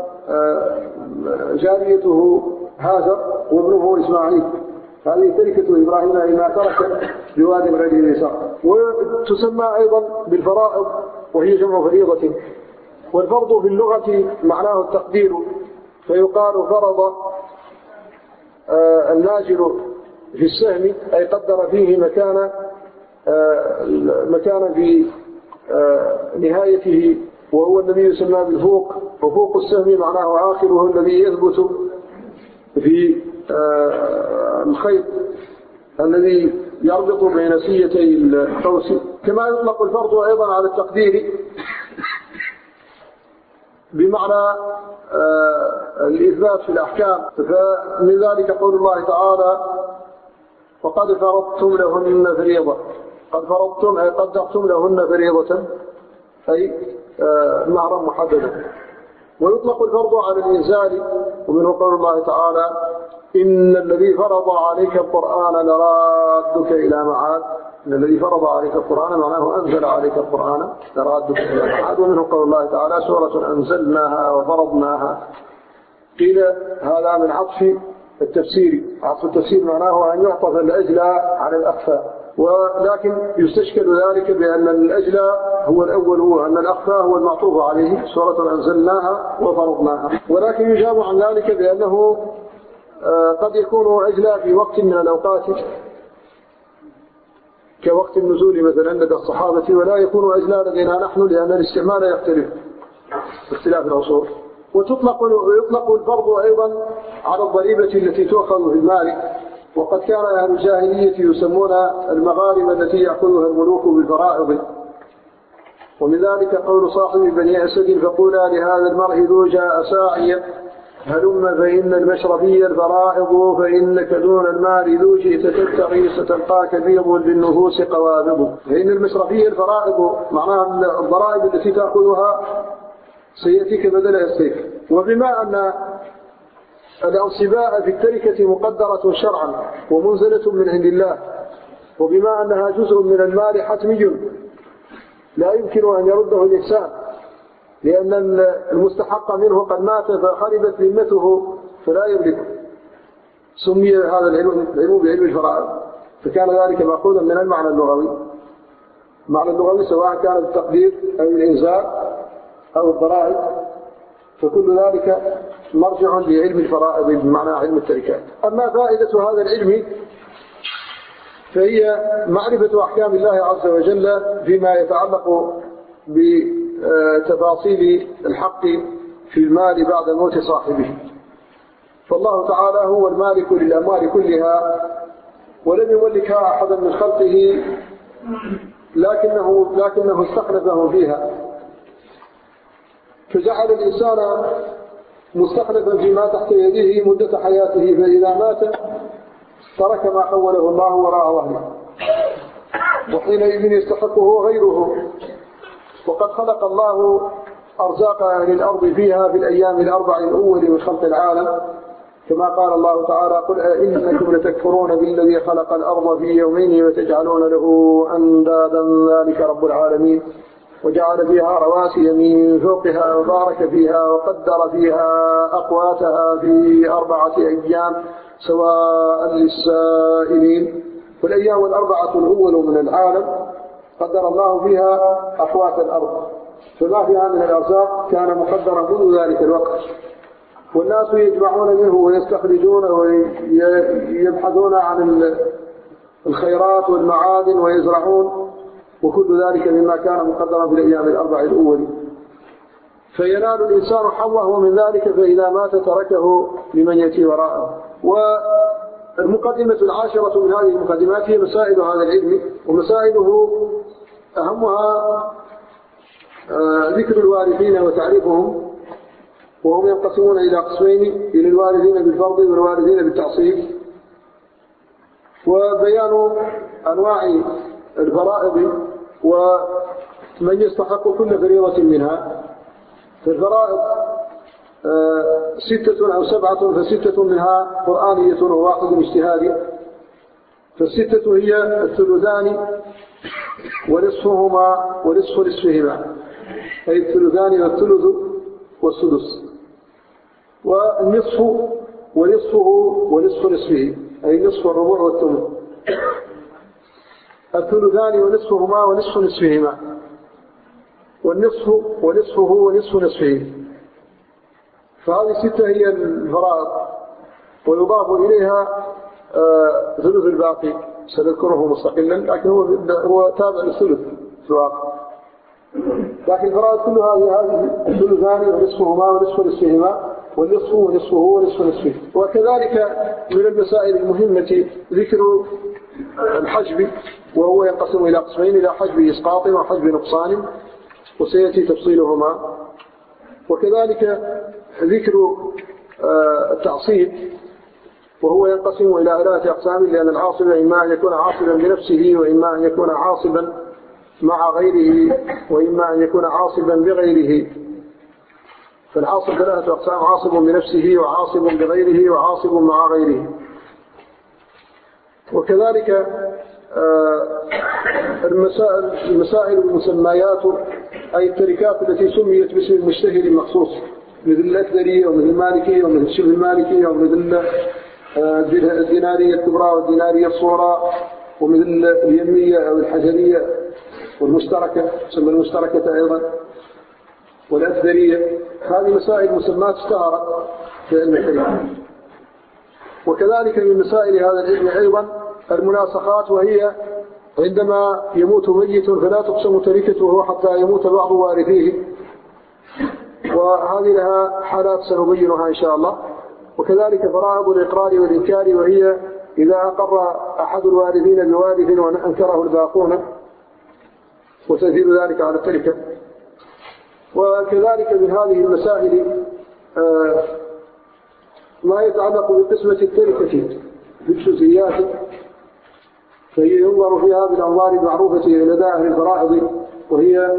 جاريته هاجر وابنه إسماعيل. هذه تركة إبراهيم أي ما ترك بوادي غير ذي زرع. وتسمى أيضا بالفرائض، وهي جمع فريضة. والفرض في اللغة معناه التقدير، فيقال فرض الناجل في السهم، أي قدر فيه مكان مكان في نهايته، وهو الذي يسمى بالفوق. وفوق السهم معناه آخره الذي يثبت في الخيط الذي يربط بين سيتي القوس. كما يطلق الفرض أيضا على التقدير بمعنى الإثبات في الأحكام. فمن ذلك قول الله تعالى: وقد فرضتم لهن فريضة. قد فرضتم أي قدرتم لهن فريضة، أي مهرا محددا. ويطلق الفرض على الإنزال، ومنه قول الله تعالى: إن الذي فرض عليك القرآن لرادك إلى معاد. إن الذي فرض عليك القرآن معناه أنزل عليك القرآن لرادك إلى معاد. ومنه قول الله تعالى: سورة أنزلناها وفرضناها. قيل هذا من عطف التفسير. عطف التفسير معناه أن يعطف الأجلى على الأخفى، ولكن يستشكل ذلك بأن الأجلى هو الأول، وأن الأخفى هو المعطوف عليه، سورة أنزلناها وفرضناها. ولكن يجاب عن ذلك بأنه قد يكون أجلى في وقت من الأوقات كوقت النزول مثلا لدى الصحابة، ولا يكون أجلى لدينا نحن، لأن الاستعمال يختلف باختلاف العصور. وتطلق ويطلق الفرض أيضا على الضريبة التي تؤخذ في المال، وقد كان أهل الجاهلية يسمون المغارم التي يأخذها الملوك بالفرائض. ومن ذلك قول صاحب بني أسد: فقولا لهذا المرء ذو جاء ساعيا هلم فإن المشربي الفرائض، فإنك دون المال ذو جئت تبتغي ستلقاك بيض بالنفوس قوابض. فإن المشربي الفرائض معناها الضرائب التي تأخذها سيأتيك بدل السيف. وبما أن الأنصباء في التركة مقدرة شرعا ومنزلة من عند الله، وبما أنها جزء من المال حتمي لا يمكن أن يرده الإنسان، لأن المستحق منه قد مات فخربت ذمته فلا يملكه، سمي هذا العلم بعلم الفرائض. فكان ذلك مأخوذا من المعنى اللغوي. المعنى اللغوي سواء كان التقدير أو الإنزال أو الضرائب، فكل ذلك مرجع لعلم الفرائض بمعنى علم التركات. أما فائدة هذا العلم فهي معرفة أحكام الله عز وجل فيما يتعلق بتفاصيل الحق في المال بعد موت صاحبه. فالله تعالى هو المالك للأموال كلها، ولم يملكها أحدا من خلقه، لكنه, لكنه استخلفه فيها، فجعل الإنسان مستخلفا فيما تحت يده مدة حياته، فإذا مات ترك ما حوله الله وراء ظهره، وحينئذ يستحقه غيره. وقد خلق الله أرزاق أهل الأرض فيها في الأيام الأربع الأول من خلق العالم، كما قال الله تعالى: قل أئنكم لتكفرون بالذي خلق الأرض في يومين وتجعلون له أندادا ذلك رب العالمين، وجعل فيها رواسي من فوقها وبارك فيها وقدر فيها أقواتها في أربعة أيام سواء للسائلين. والأيام الأربعة الأول من العالم قدر الله فيها أقوات الأرض، فما فيها من الأرزاق كان مقدرا منذ ذلك الوقت، والناس يجمعون منه ويستخرجون ويبحثون عن الخيرات والمعادن ويزرعون، وكل ذلك مما كان مقدرا في الأيام الأربع الأول. فينال الإنسان حظه من ذلك، فإذا مات تركه لمن يأتي وراءه. والمقدمة العاشرة من هذه المقدمات هي مسائل هذا العلم، ومسائله أهمها ذكر الوارثين وتعريفهم، وهم ينقسمون إلى قسمين: إلى الوارثين بالفرض والوارثين بالتعصيب، وبيان أنواع الفرائض ومن يستحق كل فريضة منها. فالفرائض ستة أو سبعة، فستة منها قرآنية وواحد اجتهادي. فالستة هي الثلثان ونصفهما ونصف نصفهما، أي الثلثان والثلث والسدس، والنصف ونصفه ونصف نصفه، أي النصف والربع والثمن. الثلثان ونصفهما ونصف نصفهما، والنصف ونصفه ونصف نصفه. فهذه ستة هي الفرائض، ويضاف إليها ثلث الباقي سنذكره مستقلا، لكن هو هو تابع للثلث في الواقع. لكن الفرائض كلها هي هذه الثلثان ونصفهما ونصف نصفهما، والنصف ونصفه ونصف نصفه. وكذلك من المسائل المهمة ذكر الحجب، وهو ينقسم إلى قسمين: إلى حجب إسقاط وحجب نقصان، وسيأتي تفصيلهما. وكذلك ذكر التعصيب، وهو ينقسم إلى ثلاثة أقسام: لأن العاصب إما أن يكون عاصبا بنفسه، وإما أن يكون عاصبا مع غيره، وإما أن يكون عاصبا بغيره. فالعاصب ثلاثة أقسام: عاصب بنفسه، وعاصب بغيره، وعاصب مع غيره. وكذلك المسائل المسائل المسميات، أي التركات التي سميت باسم المجتهد المخصوص، مثل الأكثرية ومثل المالكية ومثل شبه المالكية ومثل الدينارية الكبرى والدينارية الصغرى، ومثل اليمية أو الحجرية، والمشتركة تسمى المشتركة أيضا، والأكثرية. هذه مسائل مسمات اشتهرت في علم الكلام. وكذلك من مسائل هذا العلم أيضا المناسخات، وهي عندما يموت ميت فلا تقسم تركته حتى يموت بعض وارثيه، وهذه لها حالات سنبينها إن شاء الله. وكذلك فرائض الإقرار والإنكار، وهي إذا أقر أحد الوارثين بوارث وأنكره الباقون، وتأثير ذلك على التركة. وكذلك من هذه المسائل ما يتعلق بقسمة التركة بالجزئيات، فهي ينظر فيها بالأنظار المعروفة لدى أهل الفرائض، وهي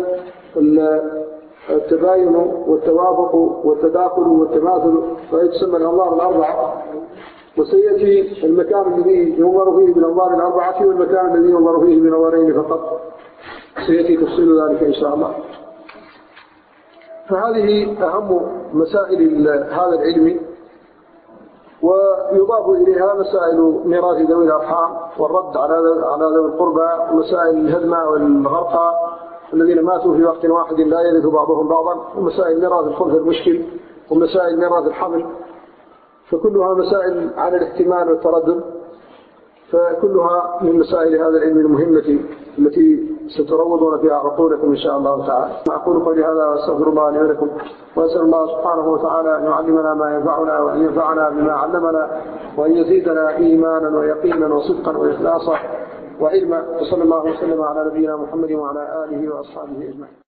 التباين والتوافق والتداخل والتماثل، وهي تسمى الأنظار الأربعة. وسيأتي المكان الذي ينظر فيه بالأنظار الأربعة والمكان الذي ينظر فيه بنظرين فقط، سيأتي تفصيل ذلك إن شاء الله. فهذه أهم مسائل هذا العلم. ويضاف إليها مسائل ميراث ذوي الأرحام والرد على على ذوي القربى، ومسائل الهدم والغرقى الذين ماتوا في وقت واحد لا يرث بعضهم بعضا، ومسائل ميراث الخلف المشكل، ومسائل ميراث الحمل، فكلها مسائل على الاحتمال والتردد. فكلها من مسائل هذا العلم المهمة التي ستروضون فيها عقولكم إن شاء الله تعالى. أقول قولي هذا وأستغفر الله لي ولكم، وأسأل الله سبحانه وتعالى أن يعلمنا ما ينفعنا، وأن ينفعنا بما علمنا، وأن يزيدنا إيمانا ويقينا وصدقا وإخلاصا وعلما. وصلى الله وسلم على نبينا محمد وعلى آله وأصحابه أجمعين.